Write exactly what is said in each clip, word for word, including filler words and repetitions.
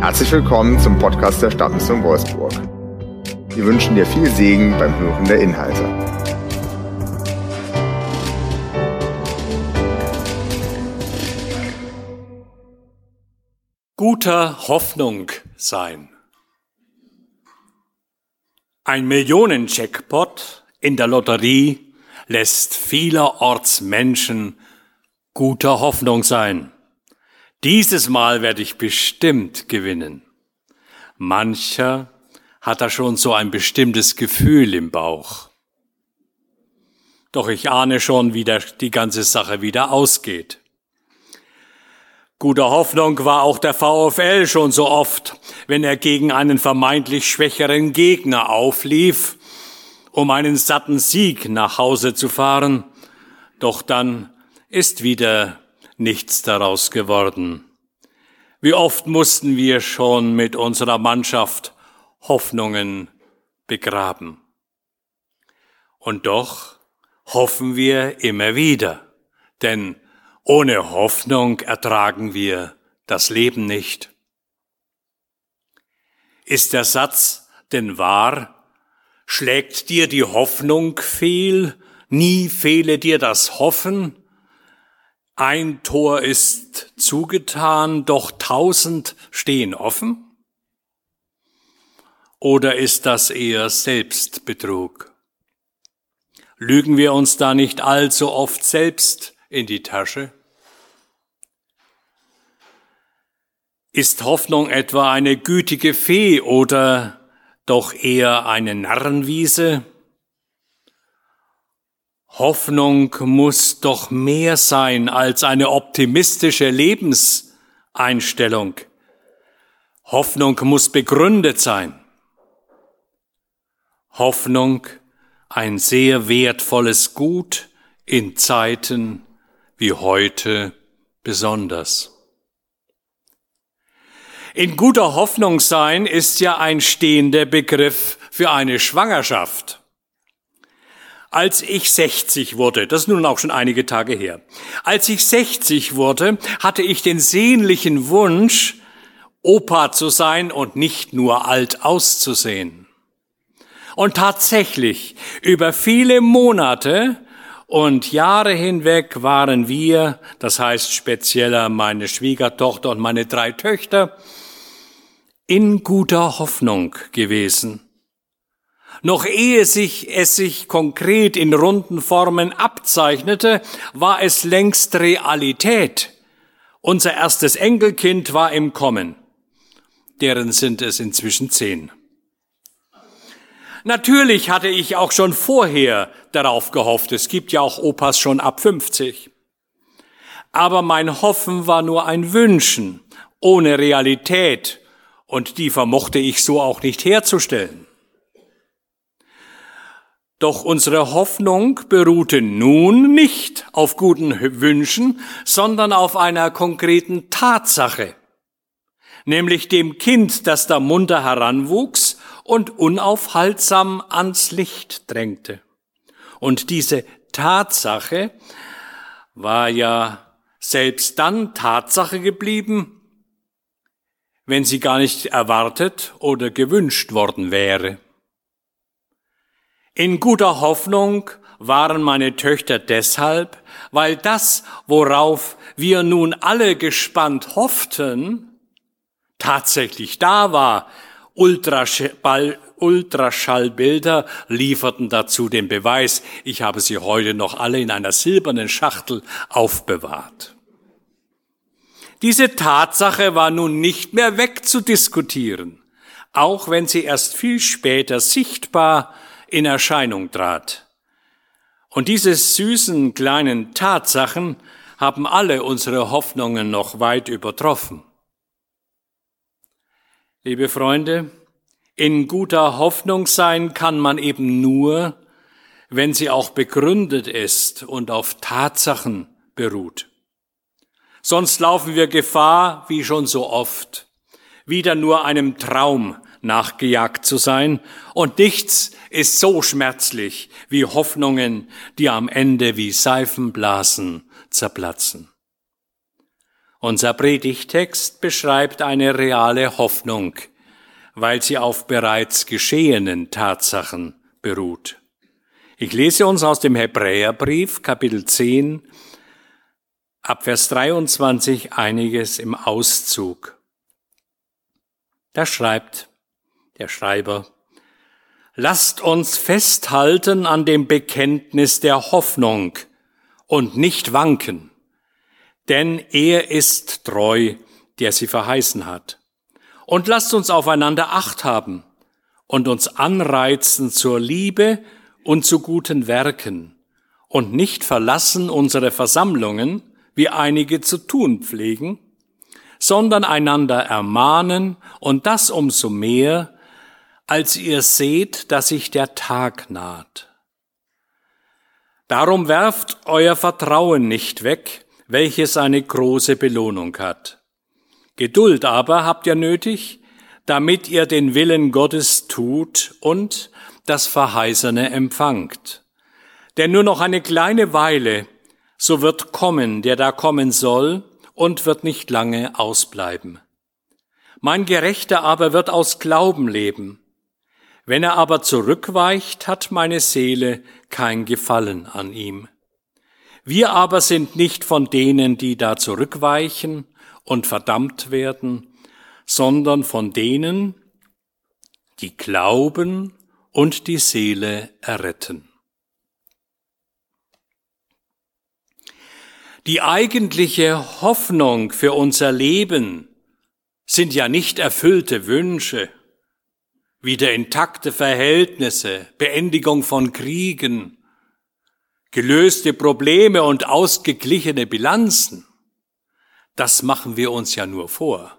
Herzlich willkommen zum Podcast der Stadtmission Wolfsburg. Wir wünschen dir viel Segen beim Hören der Inhalte. Guter Hoffnung sein. Ein Millionen-Jackpot in der Lotterie lässt vielerorts Menschen guter Hoffnung sein. Dieses Mal werde ich bestimmt gewinnen. Mancher hat da schon so ein bestimmtes Gefühl im Bauch. Doch ich ahne schon, wie der, die ganze Sache wieder ausgeht. Guter Hoffnung war auch der VfL schon so oft, wenn er gegen einen vermeintlich schwächeren Gegner auflief, um einen satten Sieg nach Hause zu fahren. Doch dann ist wieder nichts daraus geworden. Wie oft mussten wir schon mit unserer Mannschaft Hoffnungen begraben. Und doch hoffen wir immer wieder, denn ohne Hoffnung ertragen wir das Leben nicht. Ist der Satz denn wahr? Schlägt dir die Hoffnung fehl? Nie fehle dir das Hoffen? Ein Tor ist zugetan, doch tausend stehen offen? Oder ist das eher Selbstbetrug? Lügen wir uns da nicht allzu oft selbst in die Tasche? Ist Hoffnung etwa eine gütige Fee oder doch eher eine Narrenwiese? Hoffnung muss doch mehr sein als eine optimistische Lebenseinstellung. Hoffnung muss begründet sein. Hoffnung ein sehr wertvolles Gut in Zeiten wie heute besonders. In guter Hoffnung sein ist ja ein stehender Begriff für eine Schwangerschaft. Als ich sechzig wurde, das ist nun auch schon einige Tage her, als ich sechzig wurde, hatte ich den sehnlichen Wunsch, Opa zu sein und nicht nur alt auszusehen. Und tatsächlich, über viele Monate und Jahre hinweg waren wir, das heißt spezieller meine Schwiegertochter und meine drei Töchter, in guter Hoffnung gewesen. Noch ehe sich es sich konkret in runden Formen abzeichnete, war es längst Realität. Unser erstes Enkelkind war im Kommen. Deren sind es inzwischen zehn. Natürlich hatte ich auch schon vorher darauf gehofft. Es gibt ja auch Opas schon ab fünfzig. Aber mein Hoffen war nur ein Wünschen, ohne Realität. Und die vermochte ich so auch nicht herzustellen. Doch unsere Hoffnung beruhte nun nicht auf guten Wünschen, sondern auf einer konkreten Tatsache, nämlich dem Kind, das da munter heranwuchs und unaufhaltsam ans Licht drängte. Und diese Tatsache war ja selbst dann Tatsache geblieben, wenn sie gar nicht erwartet oder gewünscht worden wäre. In guter Hoffnung waren meine Töchter deshalb, weil das, worauf wir nun alle gespannt hofften, tatsächlich da war. Ultraschall, Ultraschallbilder lieferten dazu den Beweis. Ich habe sie heute noch alle in einer silbernen Schachtel aufbewahrt. Diese Tatsache war nun nicht mehr wegzudiskutieren, auch wenn sie erst viel später sichtbar in Erscheinung trat. Und diese süßen kleinen Tatsachen haben alle unsere Hoffnungen noch weit übertroffen. Liebe Freunde, in guter Hoffnung sein kann man eben nur, wenn sie auch begründet ist und auf Tatsachen beruht. Sonst laufen wir Gefahr, wie schon so oft, wieder nur einem Traum nachgejagt zu sein, und nichts ist so schmerzlich wie Hoffnungen, die am Ende wie Seifenblasen zerplatzen. Unser Predigttext beschreibt eine reale Hoffnung, weil sie auf bereits geschehenen Tatsachen beruht. Ich lese uns aus dem Hebräerbrief, Kapitel zehn, ab Vers dreiundzwanzig einiges im Auszug. Da schreibt der Schreiber: Lasst uns festhalten an dem Bekenntnis der Hoffnung und nicht wanken, denn er ist treu, der sie verheißen hat. Und lasst uns aufeinander Acht haben und uns anreizen zur Liebe und zu guten Werken und nicht verlassen unsere Versammlungen, wie einige zu tun pflegen, sondern einander ermahnen, und das umso mehr, als ihr seht, dass sich der Tag naht. Darum werft euer Vertrauen nicht weg, welches eine große Belohnung hat. Geduld aber habt ihr nötig, damit ihr den Willen Gottes tut und das Verheißene empfangt. Denn nur noch eine kleine Weile, so wird kommen, der da kommen soll, und wird nicht lange ausbleiben. Mein Gerechter aber wird aus Glauben leben. Wenn er aber zurückweicht, hat meine Seele kein Gefallen an ihm. Wir aber sind nicht von denen, die da zurückweichen und verdammt werden, sondern von denen, die glauben und die Seele erretten. Die eigentliche Hoffnung für unser Leben sind ja nicht erfüllte Wünsche, wieder intakte Verhältnisse, Beendigung von Kriegen, gelöste Probleme und ausgeglichene Bilanzen. Das machen wir uns ja nur vor.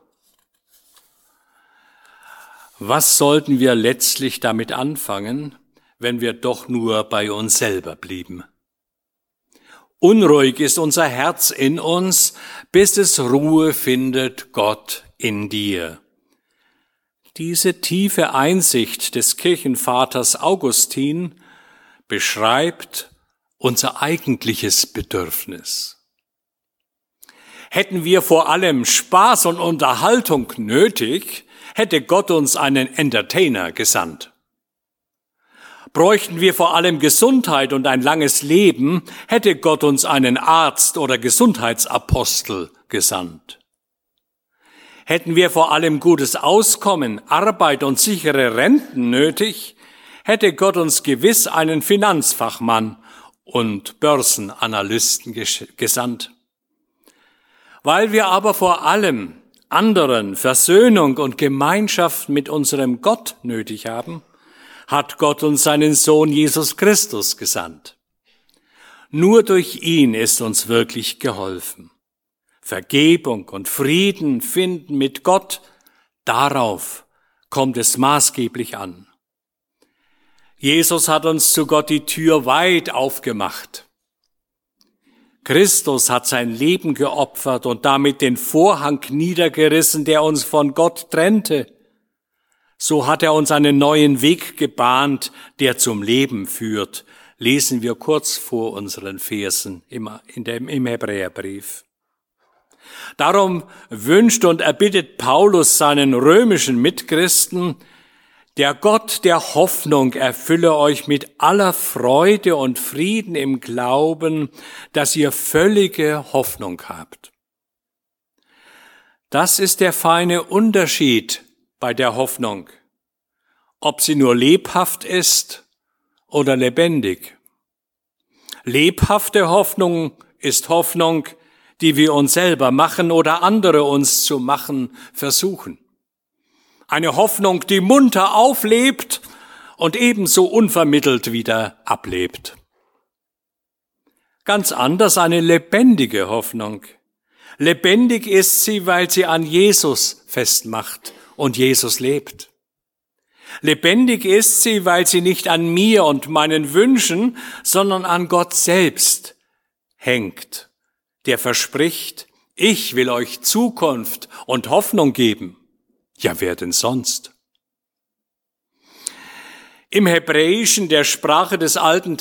Was sollten wir letztlich damit anfangen, wenn wir doch nur bei uns selber blieben? Unruhig ist unser Herz in uns, bis es Ruhe findet, Gott in dir. Diese tiefe Einsicht des Kirchenvaters Augustin beschreibt unser eigentliches Bedürfnis. Hätten wir vor allem Spaß und Unterhaltung nötig, hätte Gott uns einen Entertainer gesandt. Bräuchten wir vor allem Gesundheit und ein langes Leben, hätte Gott uns einen Arzt oder Gesundheitsapostel gesandt. Hätten wir vor allem gutes Auskommen, Arbeit und sichere Renten nötig, hätte Gott uns gewiss einen Finanzfachmann und Börsenanalysten gesandt. Weil wir aber vor allem anderen Versöhnung und Gemeinschaft mit unserem Gott nötig haben, hat Gott uns seinen Sohn Jesus Christus gesandt. Nur durch ihn ist uns wirklich geholfen. Vergebung und Frieden finden mit Gott, darauf kommt es maßgeblich an. Jesus hat uns zu Gott die Tür weit aufgemacht. Christus hat sein Leben geopfert und damit den Vorhang niedergerissen, der uns von Gott trennte. So hat er uns einen neuen Weg gebahnt, der zum Leben führt. Lesen wir kurz vor unseren Versen im, in dem, im Hebräerbrief. Darum wünscht und erbittet Paulus seinen römischen Mitchristen: Der Gott der Hoffnung erfülle euch mit aller Freude und Frieden im Glauben, dass ihr völlige Hoffnung habt. Das ist der feine Unterschied bei der Hoffnung, ob sie nur lebhaft ist oder lebendig. Lebhafte Hoffnung ist Hoffnung, die wir uns selber machen oder andere uns zu machen versuchen. Eine Hoffnung, die munter auflebt und ebenso unvermittelt wieder ablebt. Ganz anders eine lebendige Hoffnung. Lebendig ist sie, weil sie an Jesus festmacht und Jesus lebt. Lebendig ist sie, weil sie nicht an mir und meinen Wünschen, sondern an Gott selbst hängt, der verspricht: Ich will euch Zukunft und Hoffnung geben. Ja, wer denn sonst? Im Hebräischen, der Sprache des Alten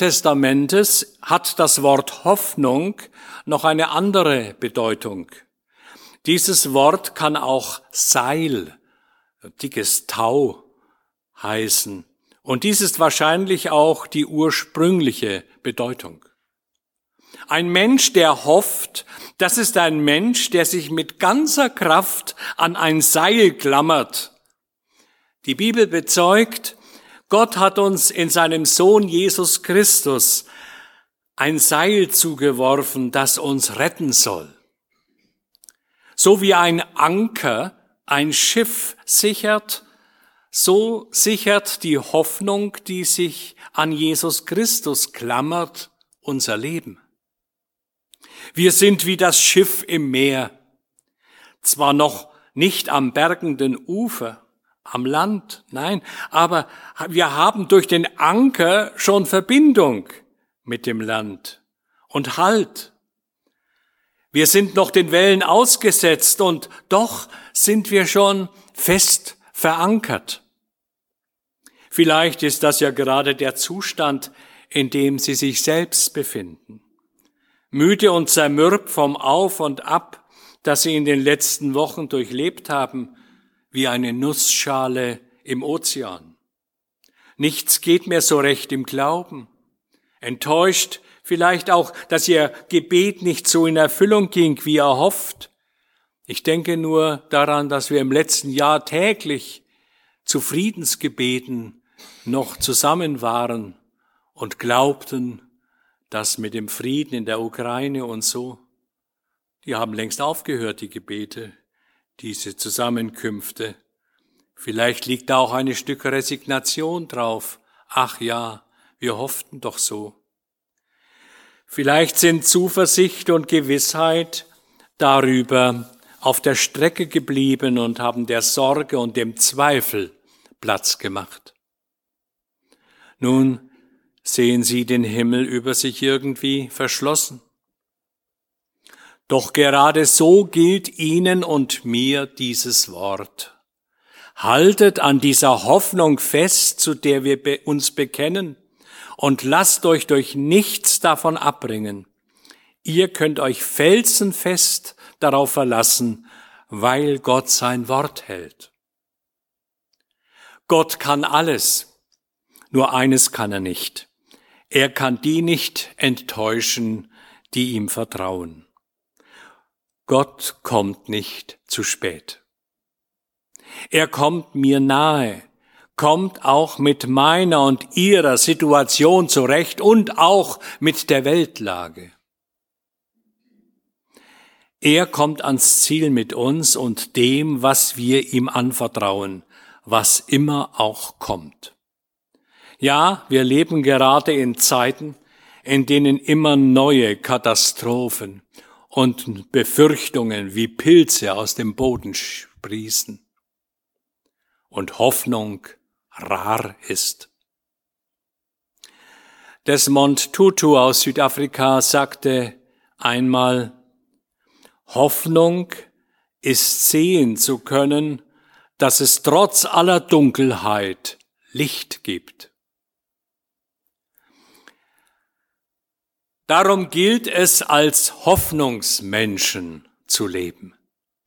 Testamentes, hat das Wort Hoffnung noch eine andere Bedeutung. Dieses Wort kann auch Seil, dickes Tau heißen. Und dies ist wahrscheinlich auch die ursprüngliche Bedeutung. Ein Mensch, der hofft, das ist ein Mensch, der sich mit ganzer Kraft an ein Seil klammert. Die Bibel bezeugt, Gott hat uns in seinem Sohn Jesus Christus ein Seil zugeworfen, das uns retten soll. So wie ein Anker ein Schiff sichert, so sichert die Hoffnung, die sich an Jesus Christus klammert, unser Leben. Wir sind wie das Schiff im Meer, zwar noch nicht am bergenden Ufer, am Land, nein, aber wir haben durch den Anker schon Verbindung mit dem Land und Halt. Wir sind noch den Wellen ausgesetzt und doch sind wir schon fest verankert. Vielleicht ist das ja gerade der Zustand, in dem Sie sich selbst befinden. Müde und zermürbt vom Auf und Ab, das Sie in den letzten Wochen durchlebt haben, wie eine Nussschale im Ozean. Nichts geht mehr so recht im Glauben. Enttäuscht vielleicht auch, dass Ihr Gebet nicht so in Erfüllung ging, wie erhofft. Ich denke nur daran, dass wir im letzten Jahr täglich zu Friedensgebeten noch zusammen waren und glaubten, dass mit dem Frieden in der Ukraine und so, die haben längst aufgehört, die Gebete, diese Zusammenkünfte. Vielleicht liegt da auch ein Stück Resignation drauf. Ach ja, wir hofften doch so. Vielleicht sind Zuversicht und Gewissheit darüber auf der Strecke geblieben und haben der Sorge und dem Zweifel Platz gemacht. Nun sehen Sie den Himmel über sich irgendwie verschlossen. Doch gerade so gilt Ihnen und mir dieses Wort. Haltet an dieser Hoffnung fest, zu der wir uns bekennen, und lasst euch durch nichts davon abbringen. Ihr könnt euch felsenfest darauf verlassen, weil Gott sein Wort hält. Gott kann alles, nur eines kann er nicht. Er kann die nicht enttäuschen, die ihm vertrauen. Gott kommt nicht zu spät. Er kommt mir nahe, kommt auch mit meiner und ihrer Situation zurecht und auch mit der Weltlage. Er kommt ans Ziel mit uns und dem, was wir ihm anvertrauen, was immer auch kommt. Ja, wir leben gerade in Zeiten, in denen immer neue Katastrophen und Befürchtungen wie Pilze aus dem Boden sprießen und Hoffnung rar ist. Desmond Tutu aus Südafrika sagte einmal, Hoffnung ist sehen zu können, dass es trotz aller Dunkelheit Licht gibt. Darum gilt es, als Hoffnungsmenschen zu leben.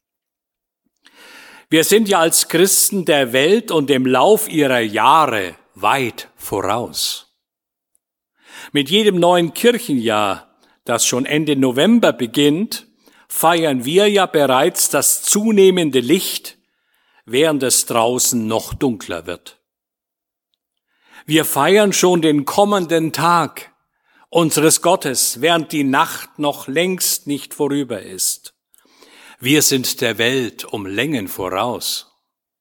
Wir sind ja als Christen der Welt und dem Lauf ihrer Jahre weit voraus. Mit jedem neuen Kirchenjahr, das schon Ende November beginnt, feiern wir ja bereits das zunehmende Licht, während es draußen noch dunkler wird. Wir feiern schon den kommenden Tag unseres Gottes, während die Nacht noch längst nicht vorüber ist. Wir sind der Welt um Längen voraus.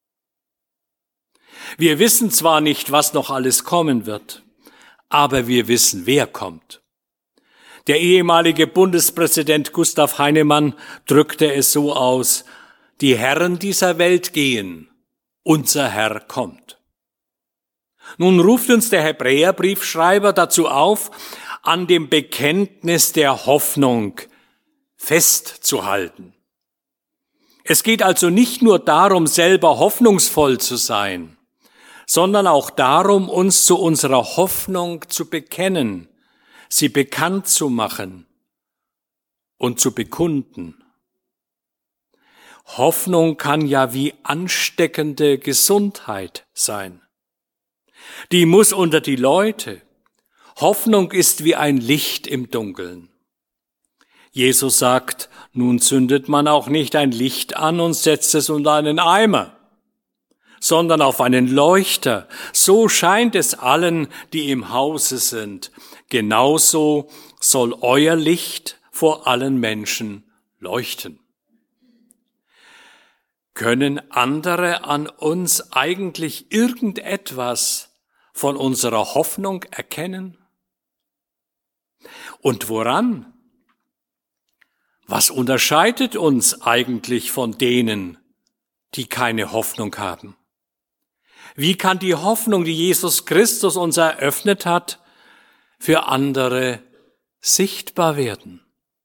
Wir wissen zwar nicht, was noch alles kommen wird, aber wir wissen, wer kommt. Der ehemalige Bundespräsident Gustav Heinemann drückte es so aus, die Herren dieser Welt gehen, unser Herr kommt. Nun ruft uns der Hebräerbriefschreiber dazu auf, an dem Bekenntnis der Hoffnung festzuhalten. Es geht also nicht nur darum, selber hoffnungsvoll zu sein, sondern auch darum, uns zu unserer Hoffnung zu bekennen, sie bekannt zu machen und zu bekunden. Hoffnung kann ja wie ansteckende Gesundheit sein. Die muss unter die Leute. Hoffnung ist wie ein Licht im Dunkeln. Jesus sagt, nun zündet man auch nicht ein Licht an und setzt es unter einen Eimer, sondern auf einen Leuchter. So scheint es allen, die im Hause sind. Genauso soll euer Licht vor allen Menschen leuchten. Können andere an uns eigentlich irgendetwas von unserer Hoffnung erkennen? Und woran? Was unterscheidet uns eigentlich von denen, die keine Hoffnung haben? Wie kann die Hoffnung, die Jesus Christus uns eröffnet hat, für andere sichtbar werden?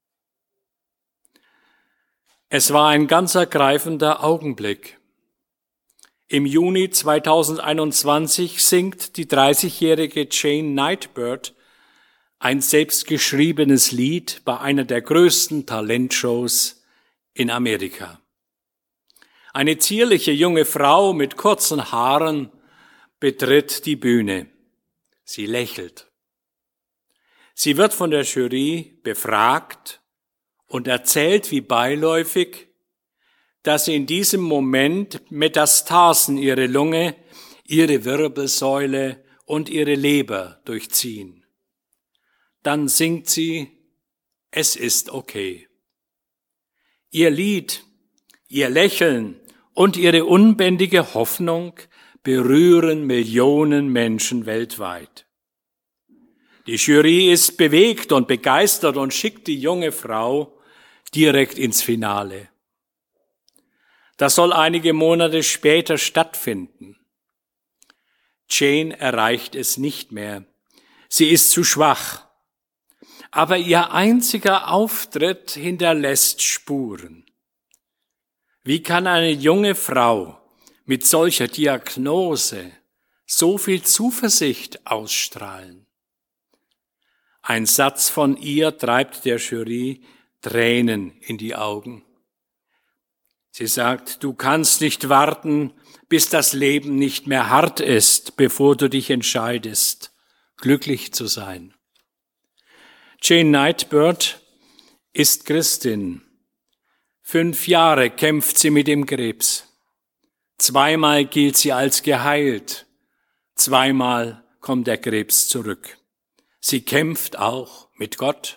Es war ein ganz ergreifender Augenblick. Im Juni zweitausendeinundzwanzig singt die dreißigjährige Jane Nightbird ein selbstgeschriebenes Lied bei einer der größten Talentshows in Amerika. Eine zierliche junge Frau mit kurzen Haaren betritt die Bühne. Sie lächelt. Sie wird von der Jury befragt und erzählt wie beiläufig, dass sie in diesem Moment Metastasen ihre Lunge, ihre Wirbelsäule und ihre Leber durchziehen. Dann singt sie, es ist okay. Ihr Lied, ihr Lächeln und ihre unbändige Hoffnung berühren Millionen Menschen weltweit. Die Jury ist bewegt und begeistert und schickt die junge Frau direkt ins Finale. Das soll einige Monate später stattfinden. Jane erreicht es nicht mehr. Sie ist zu schwach. Aber ihr einziger Auftritt hinterlässt Spuren. Wie kann eine junge Frau mit solcher Diagnose so viel Zuversicht ausstrahlen? Ein Satz von ihr treibt der Jury Tränen in die Augen. Sie sagt, du kannst nicht warten, bis das Leben nicht mehr hart ist, bevor du dich entscheidest, glücklich zu sein. Jane Nightbird ist Christin. Fünf Jahre kämpft sie mit dem Krebs. Zweimal gilt sie als geheilt. Zweimal kommt der Krebs zurück. Sie kämpft auch mit Gott.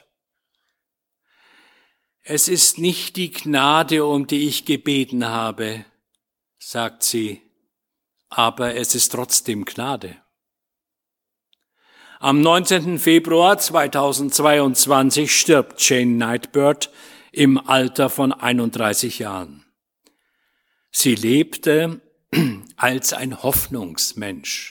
Es ist nicht die Gnade, um die ich gebeten habe, sagt sie, aber es ist trotzdem Gnade. Am neunzehnten Februar zweitausendzweiundzwanzig stirbt Jane Nightbird im Alter von einunddreißig Jahren. Sie lebte als ein Hoffnungsmensch.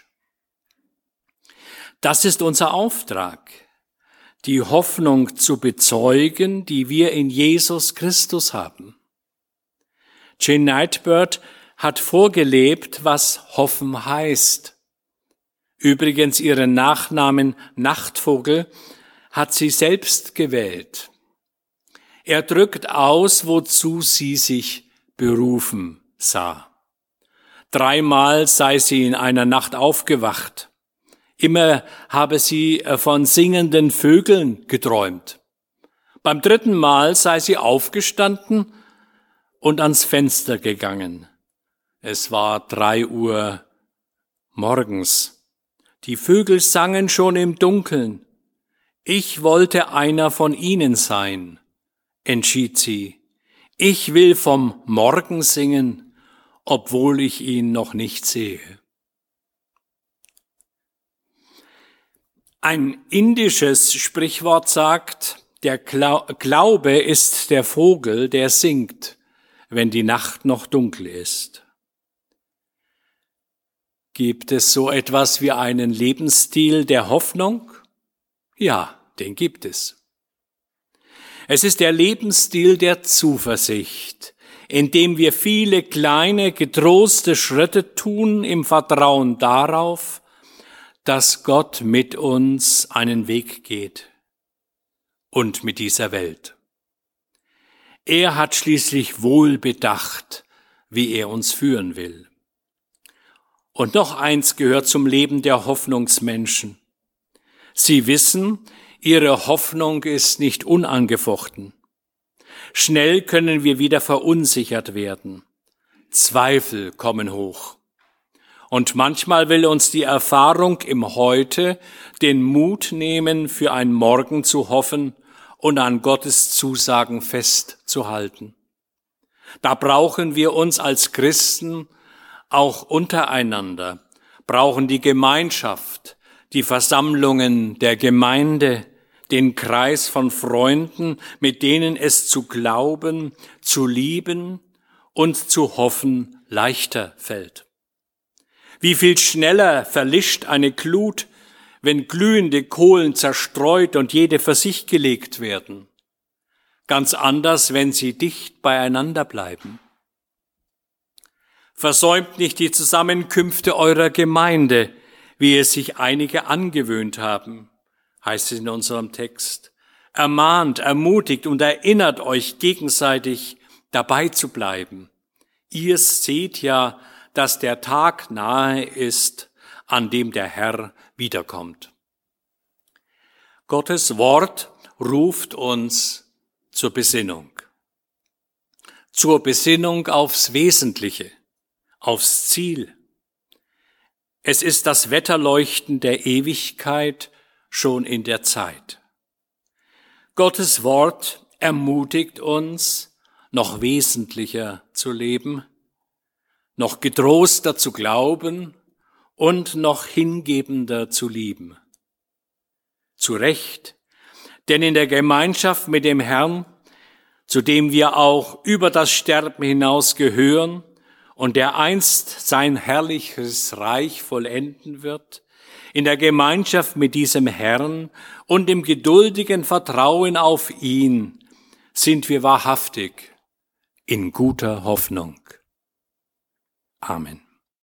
Das ist unser Auftrag, die Hoffnung zu bezeugen, die wir in Jesus Christus haben. Jane Nightbird hat vorgelebt, was Hoffen heißt. Übrigens, ihren Nachnamen Nachtvogel hat sie selbst gewählt. Er drückt aus, wozu sie sich berufen sah. Dreimal sei sie in einer Nacht aufgewacht. Immer habe sie von singenden Vögeln geträumt. Beim dritten Mal sei sie aufgestanden und ans Fenster gegangen. Es war drei Uhr morgens. Die Vögel sangen schon im Dunkeln. Ich wollte einer von ihnen sein, entschied sie. Ich will vom Morgen singen, obwohl ich ihn noch nicht sehe. Ein indisches Sprichwort sagt, der Glaube ist der Vogel, der singt, wenn die Nacht noch dunkel ist. Gibt es so etwas wie einen Lebensstil der Hoffnung? Ja, den gibt es. Es ist der Lebensstil der Zuversicht, in dem wir viele kleine, getroste Schritte tun im Vertrauen darauf, dass Gott mit uns einen Weg geht und mit dieser Welt. Er hat schließlich wohl bedacht, wie er uns führen will. Und noch eins gehört zum Leben der Hoffnungsmenschen. Sie wissen, ihre Hoffnung ist nicht unangefochten. Schnell können wir wieder verunsichert werden. Zweifel kommen hoch. Und manchmal will uns die Erfahrung im Heute den Mut nehmen, für ein Morgen zu hoffen und an Gottes Zusagen festzuhalten. Da brauchen wir uns als Christen auch untereinander, brauchen die Gemeinschaft, die Versammlungen der Gemeinde, den Kreis von Freunden, mit denen es zu glauben, zu lieben und zu hoffen leichter fällt. Wie viel schneller verlischt eine Glut, wenn glühende Kohlen zerstreut und jede für sich gelegt werden. Ganz anders, wenn sie dicht beieinander bleiben. Versäumt nicht die Zusammenkünfte eurer Gemeinde, wie es sich einige angewöhnt haben, heißt es in unserem Text. Ermahnt, ermutigt und erinnert euch gegenseitig, dabei zu bleiben. Ihr seht ja, dass der Tag nahe ist, an dem der Herr wiederkommt. Gottes Wort ruft uns zur Besinnung. Zur Besinnung aufs Wesentliche, aufs Ziel. Es ist das Wetterleuchten der Ewigkeit schon in der Zeit. Gottes Wort ermutigt uns, noch wesentlicher zu leben, noch getroster zu glauben und noch hingebender zu lieben. Zu Recht, denn in der Gemeinschaft mit dem Herrn, zu dem wir auch über das Sterben hinaus gehören und der einst sein herrliches Reich vollenden wird, in der Gemeinschaft mit diesem Herrn und im geduldigen Vertrauen auf ihn sind wir wahrhaftig in guter Hoffnung. Amen.